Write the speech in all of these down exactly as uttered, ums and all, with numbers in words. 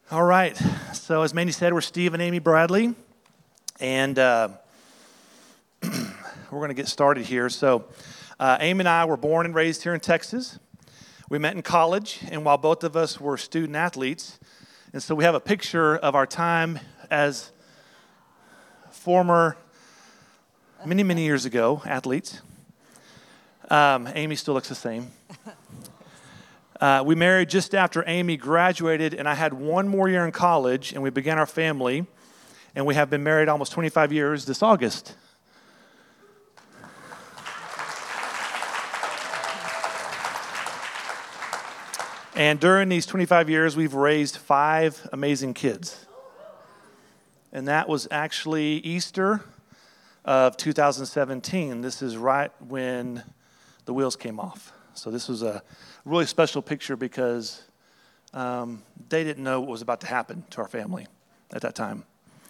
All right, so as Mandy said, we're Steve and Amy Bradley, and uh, we're going to get started here. So uh, Amy and I were born and raised here in Texas. We met in college, and while both of us were student athletes, and so we have a picture of our time as former, many, many years ago, athletes. Um, Amy still looks the same. Uh, we married just after Amy graduated, and I had one more year in college, and we began our family, and we have been married almost twenty-five years this August. And during these twenty-five years, we've raised five amazing kids. And that was actually Easter of two thousand seventeen. This is right when the wheels came off. So this was a really special picture because um, they didn't know what was about to happen to our family at that time.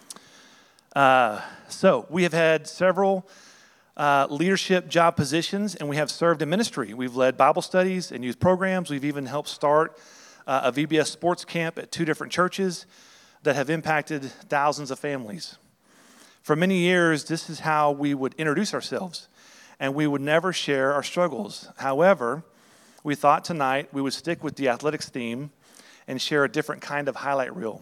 Uh, so we have had several uh, leadership job positions, and we have served in ministry. We've led Bible studies and youth programs. We've even helped start uh, a V B S sports camp at two different churches that have impacted thousands of families. For many years, this is how we would introduce ourselves, and we would never share our struggles. However, we thought tonight we would stick with the athletics theme and share a different kind of highlight reel.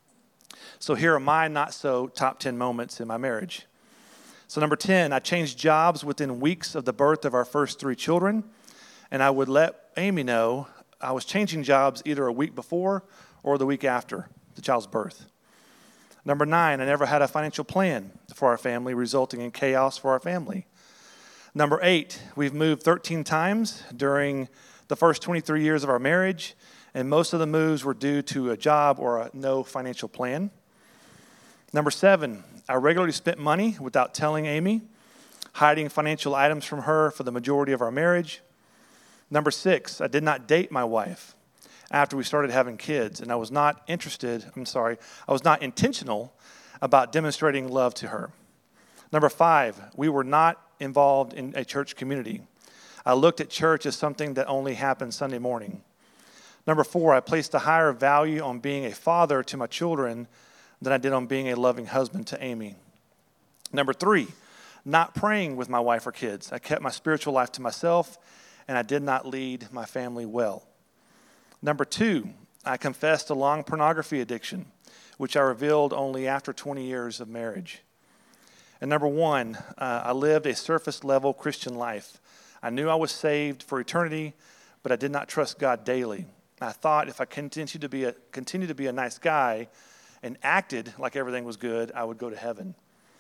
So here are my not-so top ten moments in my marriage. So number ten, I changed jobs within weeks of the birth of our first three children, and I would let Amy know I was changing jobs either a week before or the week after the child's birth. Number nine, I never had a financial plan for our family, resulting in chaos for our family. Number eight, we've moved thirteen times during the first twenty-three years of our marriage, and most of the moves were due to a job or a no financial plan. Number seven, I regularly spent money without telling Amy, hiding financial items from her for the majority of our marriage. Number six, I did not date my wife after we started having kids, and I was not interested, I'm sorry, I was not intentional about demonstrating love to her. Number five, we were not involved in a church community. I looked at church as something that only happened Sunday morning. Number four, I placed a higher value on being a father to my children than I did on being a loving husband to Amy. Number three, not praying with my wife or kids. I kept my spiritual life to myself, and I did not lead my family well. Number two, I confessed a long pornography addiction, which I revealed only after twenty years of marriage. And number one, uh, I lived a surface-level Christian life. I knew I was saved for eternity, but I did not trust God daily. I thought if I continued to be a, continued to be a nice guy and acted like everything was good, I would go to heaven.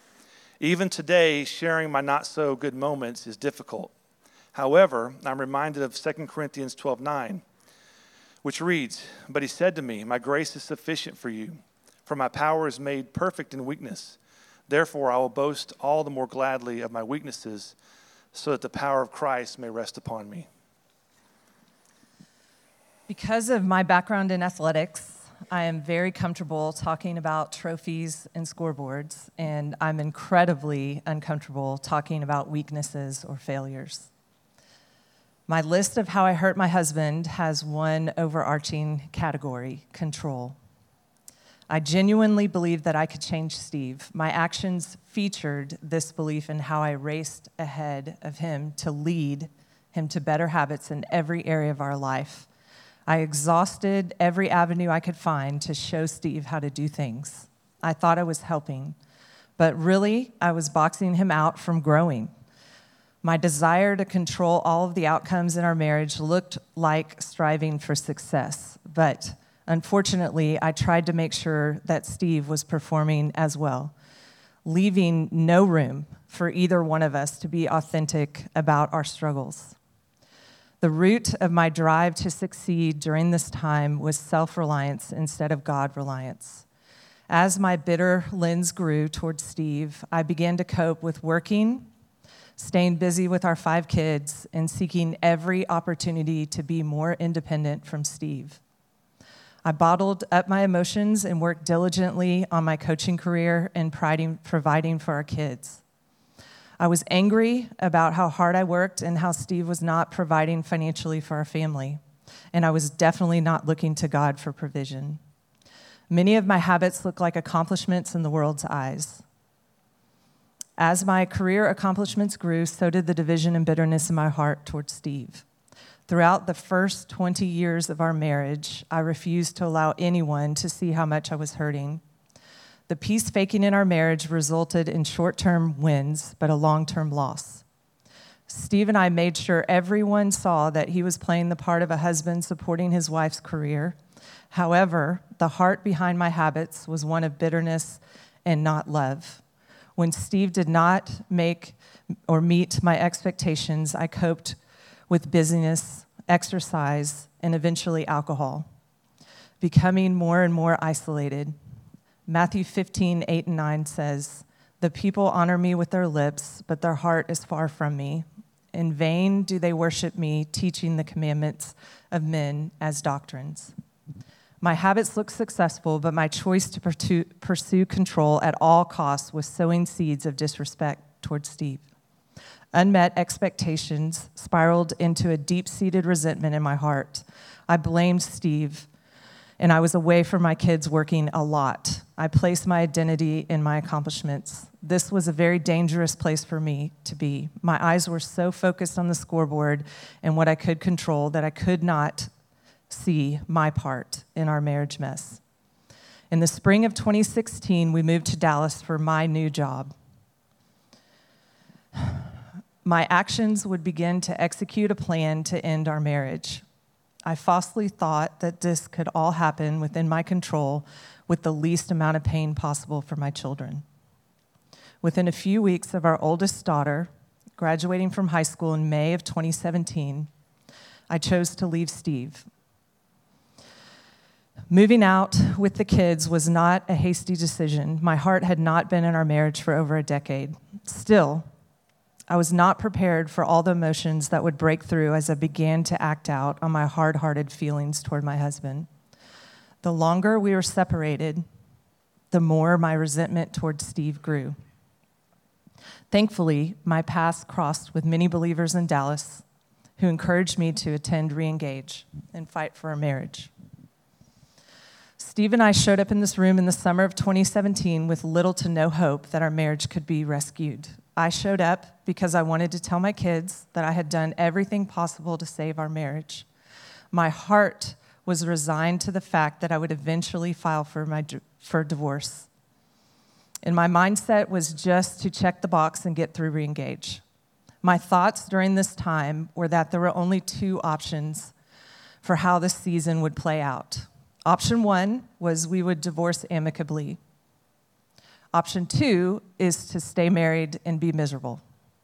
Even today, sharing my not-so-good moments is difficult. However, I'm reminded of Second Corinthians twelve nine, which reads, "But he said to me, my grace is sufficient for you, for my power is made perfect in weakness. Therefore, I will boast all the more gladly of my weaknesses, so that the power of Christ may rest upon me." Because of my background in athletics, I am very comfortable talking about trophies and scoreboards, and I'm incredibly uncomfortable talking about weaknesses or failures. My list of how I hurt my husband has one overarching category: control. I genuinely believed that I could change Steve. My actions featured this belief in how I raced ahead of him to lead him to better habits in every area of our life. I exhausted every avenue I could find to show Steve how to do things. I thought I was helping, but really I was boxing him out from growing. My desire to control all of the outcomes in our marriage looked like striving for success, but unfortunately, I tried to make sure that Steve was performing as well, leaving no room for either one of us to be authentic about our struggles. The root of my drive to succeed during this time was self-reliance instead of God-reliance. As my bitter lens grew towards Steve, I began to cope with working, staying busy with our five kids, and seeking every opportunity to be more independent from Steve. I bottled up my emotions and worked diligently on my coaching career and providing for our kids. I was angry about how hard I worked and how Steve was not providing financially for our family, and I was definitely not looking to God for provision. Many of my habits look like accomplishments in the world's eyes. As my career accomplishments grew, so did the division and bitterness in my heart towards Steve. Throughout the first twenty years of our marriage, I refused to allow anyone to see how much I was hurting. The peace faking in our marriage resulted in short-term wins, but a long-term loss. Steve and I made sure everyone saw that he was playing the part of a husband supporting his wife's career. However, the heart behind my habits was one of bitterness and not love. When Steve did not make or meet my expectations, I coped with busyness, exercise, and eventually alcohol, becoming more and more isolated. Matthew fifteen, eight and nine says, "The people honor me with their lips, but their heart is far from me. In vain do they worship me, teaching the commandments of men as doctrines." My habits looked successful, but my choice to pursue, pursue control at all costs was sowing seeds of disrespect towards Steve. Unmet expectations spiraled into a deep-seated resentment in my heart. I blamed Steve, and I was away from my kids working a lot. I placed my identity in my accomplishments. This was a very dangerous place for me to be. My eyes were so focused on the scoreboard and what I could control that I could not see my part in our marriage mess. In the spring of twenty sixteen, we moved to Dallas for my new job. My actions would begin to execute a plan to end our marriage. I falsely thought that this could all happen within my control with the least amount of pain possible for my children. Within a few weeks of our oldest daughter graduating from high school in May of twenty seventeen, I chose to leave Steve. Moving out with the kids was not a hasty decision. My heart had not been in our marriage for over a decade. Still, I was not prepared for all the emotions that would break through as I began to act out on my hard-hearted feelings toward my husband. The longer we were separated, the more my resentment toward Steve grew. Thankfully, my paths crossed with many believers in Dallas who encouraged me to attend Reengage and fight for our marriage. Steve and I showed up in this room in the summer of twenty seventeen with little to no hope that our marriage could be rescued. I showed up because I wanted to tell my kids that I had done everything possible to save our marriage. My heart was resigned to the fact that I would eventually file for my for divorce. And my mindset was just to check the box and get through Reengage. My thoughts during this time were that there were only two options for how this season would play out. Option one was we would divorce amicably. Option two is to stay married and be miserable.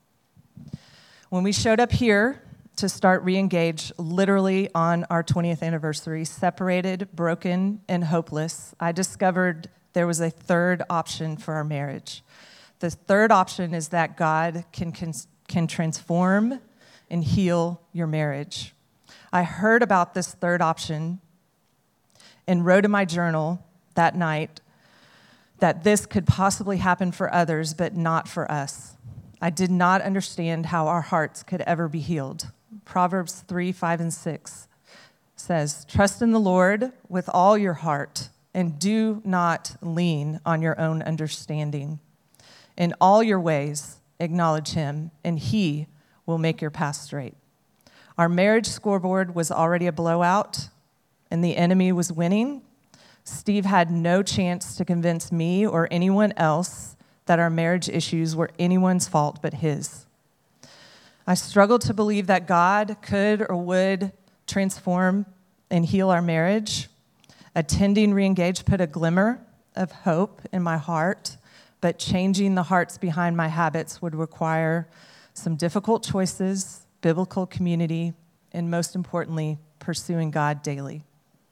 When we showed up here to start Reengage, literally on our twentieth anniversary, separated, broken, and hopeless, I discovered there was a third option for our marriage. The third option is that God can, can, can transform and heal your marriage. I heard about this third option and wrote in my journal that night that this could possibly happen for others, but not for us. I did not understand how our hearts could ever be healed. Proverbs three, five, and six says, "Trust in the Lord with all your heart, and do not lean on your own understanding. In all your ways, acknowledge him, and he will make your path straight." Our marriage scoreboard was already a blowout, and the enemy was winning. Steve had no chance to convince me or anyone else that our marriage issues were anyone's fault but his. I struggled to believe that God could or would transform and heal our marriage. Attending Reengage put a glimmer of hope in my heart, but changing the hearts behind my habits would require some difficult choices, biblical community, and most importantly, pursuing God daily.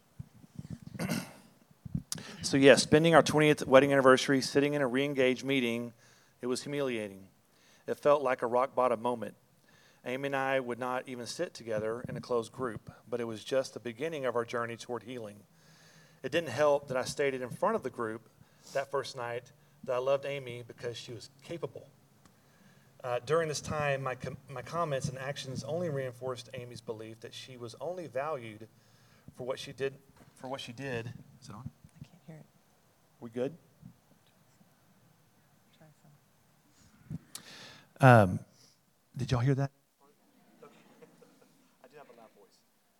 So yes, spending our twentieth wedding anniversary sitting in a Reengage meeting, it was humiliating. It felt like a rock bottom moment. Amy and I would not even sit together in a closed group, but it was just the beginning of our journey toward healing. It didn't help that I stated in front of the group that first night that I loved Amy because she was capable. Uh, during this time, my com- my comments and actions only reinforced Amy's belief that she was only valued for what she did. For what she did. Is it on? I can't hear it. We good? Um, did y'all hear that? Okay. I do have a loud voice.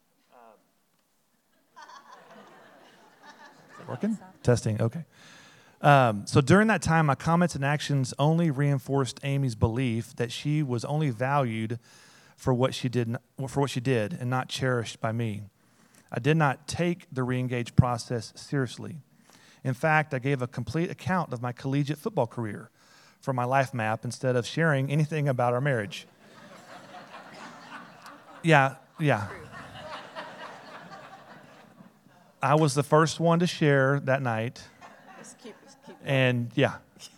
Um, is it working? Testing, okay. Um, so during that time, my comments and actions only reinforced Amy's belief that she was only valued for what she did, for what she did, and not cherished by me. I did not take the re-engage process seriously. In fact, I gave a complete account of my collegiate football career from my life map instead of sharing anything about our marriage. Yeah, yeah. I was the first one to share that night. Just keep, just keep and yeah.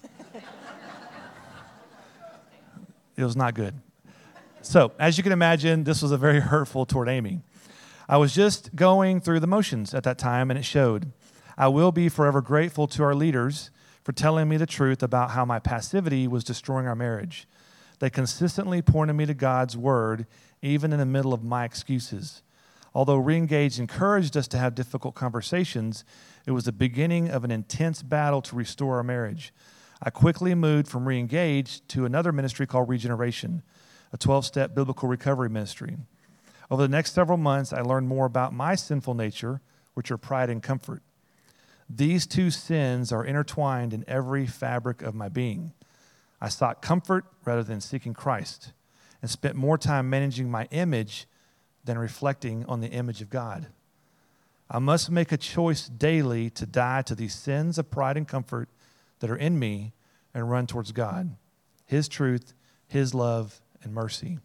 It was not good. So, as you can imagine, this was a very hurtful toward Amy. I was just going through the motions at that time, and it showed. I will be forever grateful to our leaders for telling me the truth about how my passivity was destroying our marriage. They consistently pointed me to God's word, even in the middle of my excuses. Although Reengage encouraged us to have difficult conversations, it was the beginning of an intense battle to restore our marriage. I quickly moved from Reengage to another ministry called Regeneration, a twelve-step biblical recovery ministry. Over the next several months, I learned more about my sinful nature, which are pride and comfort. These two sins are intertwined in every fabric of my being. I sought comfort rather than seeking Christ, and spent more time managing my image than reflecting on the image of God. I must make a choice daily to die to these sins of pride and comfort that are in me and run towards God, His truth, His love, and mercy.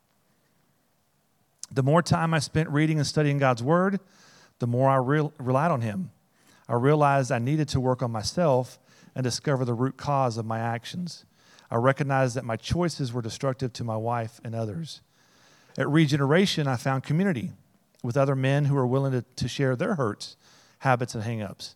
The more time I spent reading and studying God's Word, the more I re- relied on Him. I realized I needed to work on myself and discover the root cause of my actions. I recognized that my choices were destructive to my wife and others. At Regeneration, I found community with other men who were willing to, to share their hurts, habits, and hang-ups.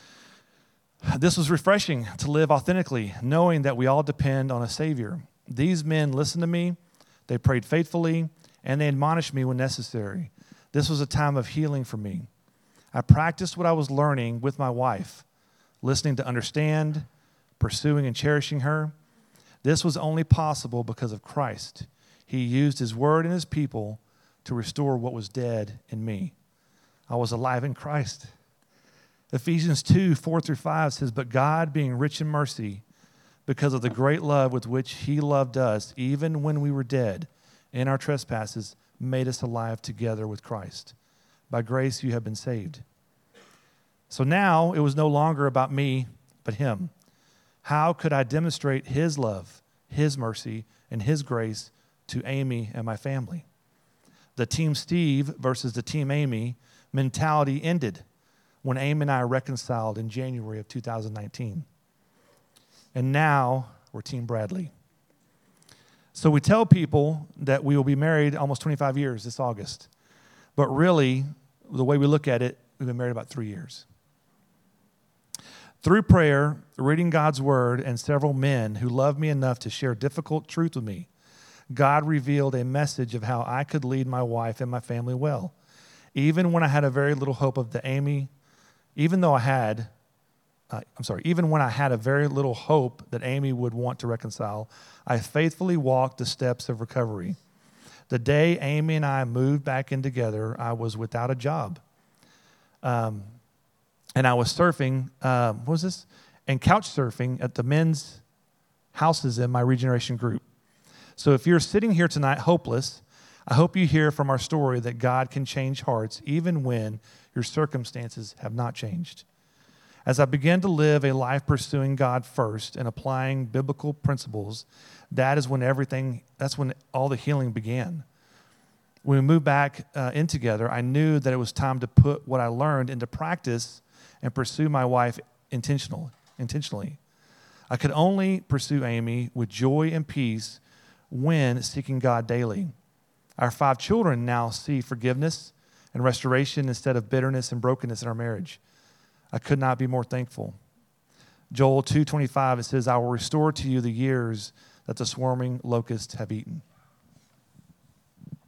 This was refreshing to live authentically, knowing that we all depend on a Savior. These men listened to me, they prayed faithfully, and they admonished me when necessary. This was a time of healing for me. I practiced what I was learning with my wife, listening to understand, pursuing and cherishing her. This was only possible because of Christ. He used His word and His people to restore what was dead in me. I was alive in Christ. Ephesians two, four through five says, "But God, being rich in mercy, because of the great love with which He loved us, even when we were dead in our trespasses, made us alive together with Christ. By grace you have been saved." So now it was no longer about me, but Him. How could I demonstrate His love, His mercy, and His grace to Amy and my family? The Team Steve versus the Team Amy mentality ended when Amy and I reconciled in January of two thousand nineteen. And now we're Team Bradley. So we tell people that we will be married almost twenty-five years this August. But really, the way we look at it, we've been married about three years. Through prayer, reading God's word, and several men who loved me enough to share difficult truth with me, God revealed a message of how I could lead my wife and my family well. Even when I had a very little hope of the Amy, even though I had, uh, I'm sorry, even when I had a very little hope that Amy would want to reconcile, I faithfully walked the steps of recovery. The day Amy and I moved back in together, I was without a job. Um, and I was surfing, um, what was this? And couch surfing at the men's houses in my Regeneration group. So if you're sitting here tonight hopeless, I hope you hear from our story that God can change hearts even when your circumstances have not changed. As I began to live a life pursuing God first and applying biblical principles, that is when everything, that's when all the healing began. When we moved back uh, in together, I knew that it was time to put what I learned into practice and pursue my wife intentional, intentionally. I could only pursue Amy with joy and peace when seeking God daily. Our five children now see forgiveness and restoration instead of bitterness and brokenness in our marriage. I could not be more thankful. Joel two twenty-five, it says, "I will restore to you the years that the swarming locusts have eaten."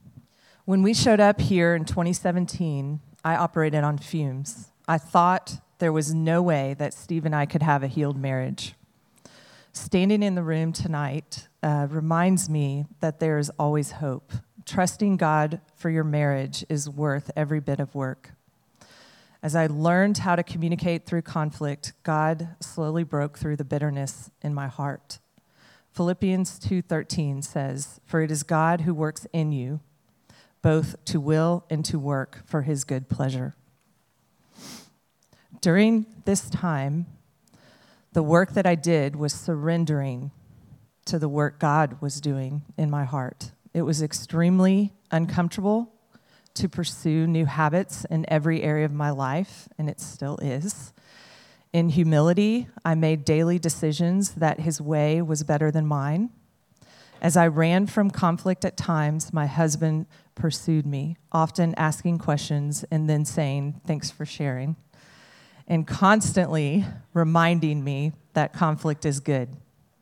When we showed up here in twenty seventeen, I operated on fumes. I thought there was no way that Steve and I could have a healed marriage. Standing in the room tonight uh, reminds me that there is always hope. Trusting God for your marriage is worth every bit of work. As I learned how to communicate through conflict, God slowly broke through the bitterness in my heart. Philippians two thirteen says, "For it is God who works in you, both to will and to work for his good pleasure." During this time, the work that I did was surrendering to the work God was doing in my heart. It was extremely uncomfortable to pursue new habits in every area of my life, and it still is. In humility, I made daily decisions that his way was better than mine. As I ran from conflict at times, my husband pursued me, often asking questions and then saying, "Thanks for sharing," and constantly reminding me that conflict is good.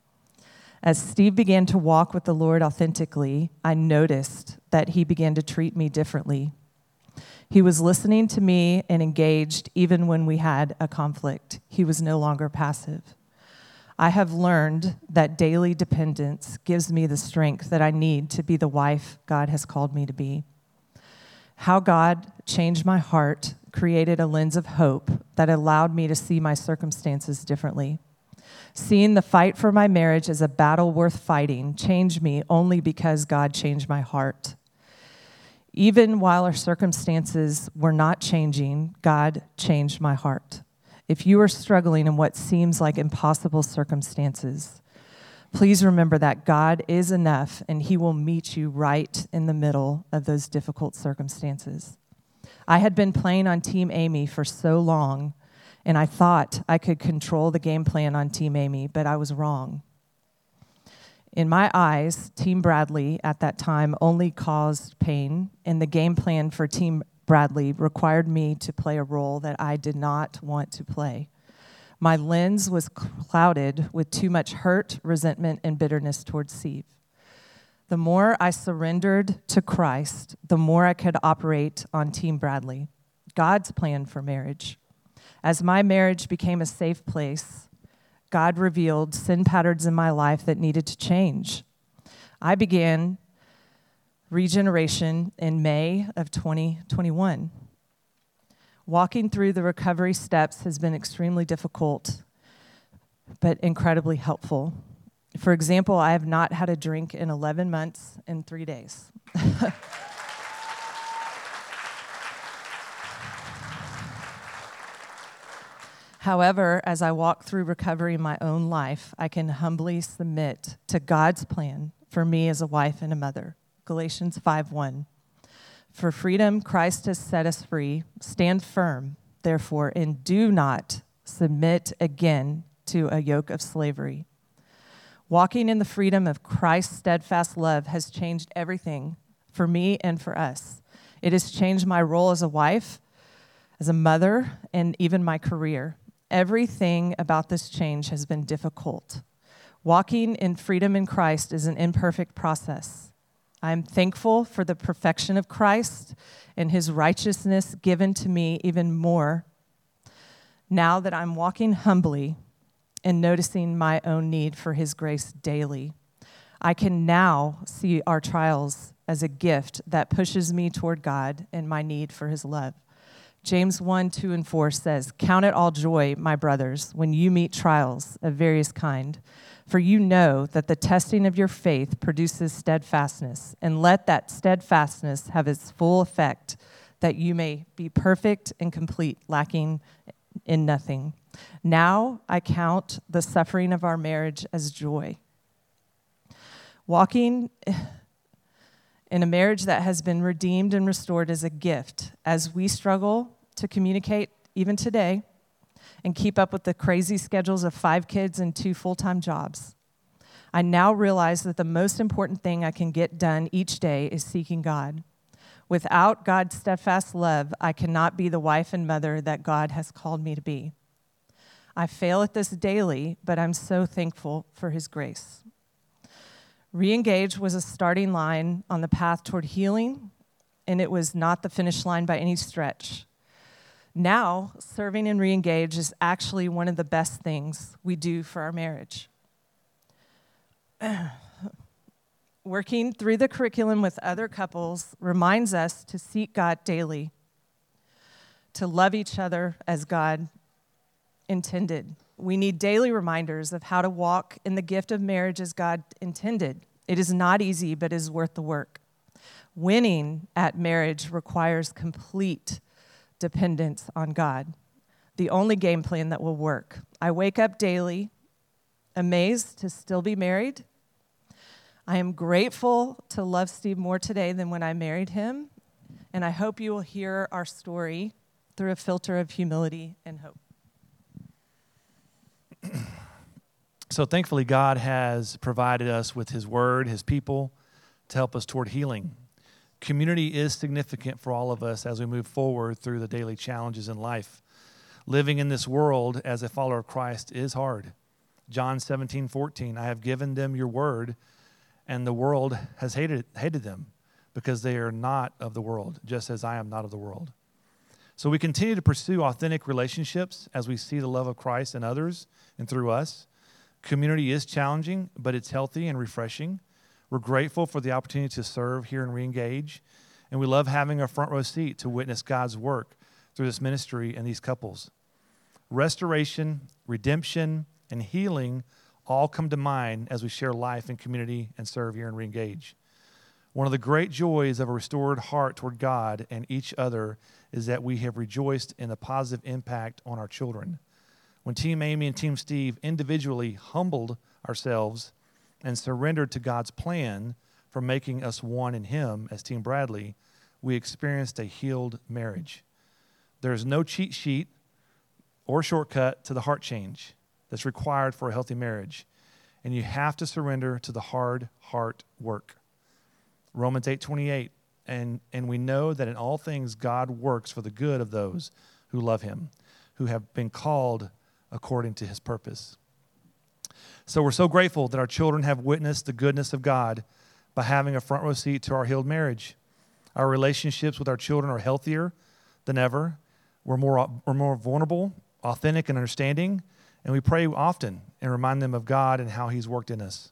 As Steve began to walk with the Lord authentically, I noticed that he began to treat me differently. He was listening to me and engaged even when we had a conflict. He was no longer passive. I have learned that daily dependence gives me the strength that I need to be the wife God has called me to be. How God changed my heart created a lens of hope that allowed me to see my circumstances differently. Seeing the fight for my marriage as a battle worth fighting changed me only because God changed my heart. Even while our circumstances were not changing, God changed my heart. If you are struggling in what seems like impossible circumstances, please remember that God is enough and he will meet you right in the middle of those difficult circumstances. I had been playing on Team Amy for so long, and I thought I could control the game plan on Team Amy, but I was wrong. In my eyes, Team Bradley at that time only caused pain, and the game plan for Team Bradley required me to play a role that I did not want to play. My lens was clouded with too much hurt, resentment, and bitterness towards Steve. The more I surrendered to Christ, the more I could operate on Team Bradley, God's plan for marriage. As my marriage became a safe place, God revealed sin patterns in my life that needed to change. I began regeneration in May of twenty twenty-one. Walking through the recovery steps has been extremely difficult, but incredibly helpful. For example, I have not had a drink in eleven months and three days. However, as I walk through recovery in my own life, I can humbly submit to God's plan for me as a wife and a mother. Galatians five one. For freedom, Christ has set us free. Stand firm, therefore, and do not submit again to a yoke of slavery. Walking in the freedom of Christ's steadfast love has changed everything for me and for us. It has changed my role as a wife, as a mother, and even my career. Everything about this change has been difficult. Walking in freedom in Christ is an imperfect process. I'm thankful for the perfection of Christ and his righteousness given to me even more now that I'm walking humbly and noticing my own need for his grace daily. I can now see our trials as a gift that pushes me toward God and my need for his love. James one, two, and four says, "Count it all joy, my brothers, when you meet trials of various kind, for you know that the testing of your faith produces steadfastness, and let that steadfastness have its full effect, that you may be perfect and complete, lacking in nothing. Now I count the suffering of our marriage as joy." Walking in a marriage that has been redeemed and restored is a gift. As we struggle to communicate even today and keep up with the crazy schedules of five kids and two full-time jobs, I now realize that the most important thing I can get done each day is seeking God. Without God's steadfast love, I cannot be the wife and mother that God has called me to be. I fail at this daily, but I'm so thankful for his grace. Re-engage was a starting line on the path toward healing, and it was not the finish line by any stretch. Now, serving in Reengage is actually one of the best things we do for our marriage. Working through the curriculum with other couples reminds us to seek God daily, to love each other as God intended. We need daily reminders of how to walk in the gift of marriage as God intended. It is not easy, but is worth the work. Winning at marriage requires complete dependence on God, the only game plan that will work. I wake up daily amazed to still be married. I am grateful to love Steve more today than when I married him, and I hope you will hear our story through a filter of humility and hope. So thankfully, God has provided us with his word, his people, to help us toward healing. Community is significant for all of us as we move forward through the daily challenges in life. Living in this world as a follower of Christ is hard. John seventeen fourteen, I have given them your word, and the world has hated hated them because they are not of the world, just as I am not of the world. So we continue to pursue authentic relationships as we see the love of Christ in others and through us. Community is challenging, but it's healthy and refreshing. We're grateful for the opportunity to serve here in Reengage, and we love having a front row seat to witness God's work through this ministry and these couples. Restoration, redemption, and healing all come to mind as we share life in community and serve here in Reengage. One of the great joys of a restored heart toward God and each other is that we have rejoiced in the positive impact on our children. When Team Amy and Team Steve individually humbled ourselves and surrendered to God's plan for making us one in him as Team Bradley, we experienced a healed marriage. There is no cheat sheet or shortcut to the heart change that's required for a healthy marriage, and you have to surrender to the hard heart work. Romans eight twenty-eight, and, and we know that in all things God works for the good of those who love him, who have been called according to his purpose. So we're so grateful that our children have witnessed the goodness of God by having a front row seat to our healed marriage. Our relationships with our children are healthier than ever. We're more, we're more vulnerable, authentic, and understanding, and we pray often and remind them of God and how he's worked in us.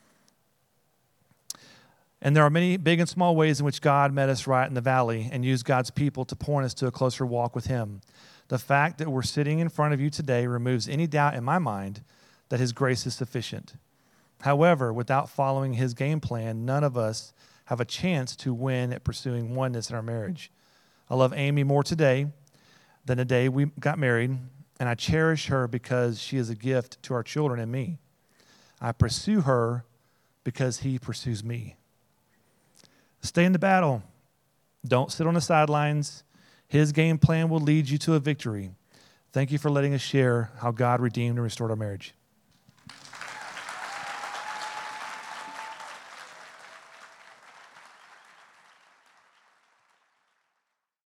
And there are many big and small ways in which God met us right in the valley and used God's people to point us to a closer walk with him. The fact that we're sitting in front of you today removes any doubt in my mind that his grace is sufficient. However, without following his game plan, none of us have a chance to win at pursuing oneness in our marriage. I love Amy more today than the day we got married, and I cherish her because she is a gift to our children and me. I pursue her because he pursues me. Stay in the battle. Don't sit on the sidelines. His game plan will lead you to a victory. Thank you for letting us share how God redeemed and restored our marriage.